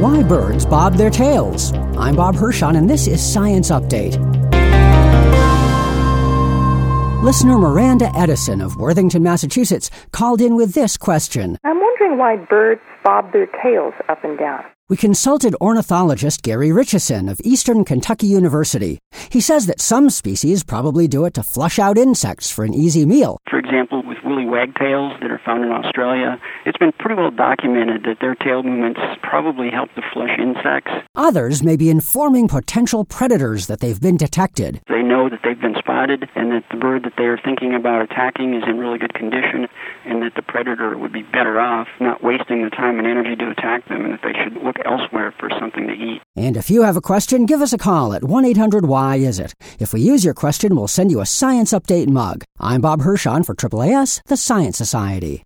Why birds bob their tails. I'm Bob Hirschon, and this is Science Update. Listener Miranda Edison of Worthington, Massachusetts, called in with this question. I'm wondering why birds bob their tails up and down. We consulted ornithologist Gary Richeson of Eastern Kentucky University. He says that some species probably do it to flush out insects for an easy meal. For example, with woolly wagtails that are found in Australia, it's been pretty well documented that their tail movements probably help to flush insects. Others may be informing potential predators that they've been detected. They know that they've been spotted and that the bird that they are thinking about attacking is in really good condition and that the predator would be better off not wasting the time and energy to attack them and that they should look elsewhere for something to eat. And if you have a question, give us a call at 1-800-WHY-IS-IT. If we use your question, we'll send you a Science Update mug. I'm Bob Hirschon for AAAS, the Science Society.